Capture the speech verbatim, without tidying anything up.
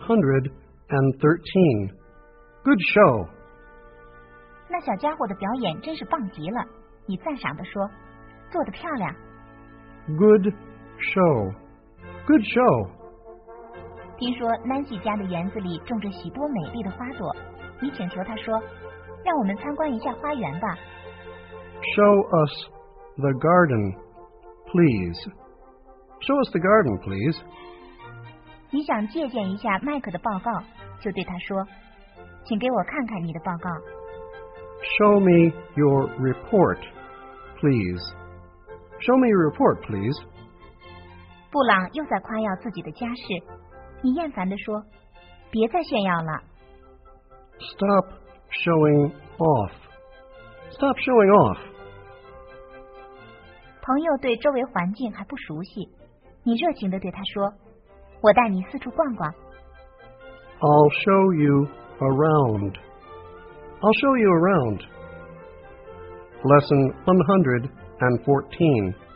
hundred thirteen. Good show. 那小家伙的表演真是棒极了，你赞赏地说，做得漂亮。 Good show. Good show. 听说 Nancy 家的园子里种着许多美丽的花朵，你请求他说，让我们参观一下花园吧。 Show us the garden, please. Show us the garden, please. 你想借鉴一下麦克的报告，就对他说，请给我看看你的报告。 Show me your report, please. Show me your report, please. 布朗又在夸耀自己的家世，你厌烦地说，别再炫耀了。 Stop showing off. Stop showing off. 朋友对周围环境还不熟悉，你热情地对他说，我带你四处逛逛。 I'll show you around. I'll show you around. Lesson one hundred fourteen.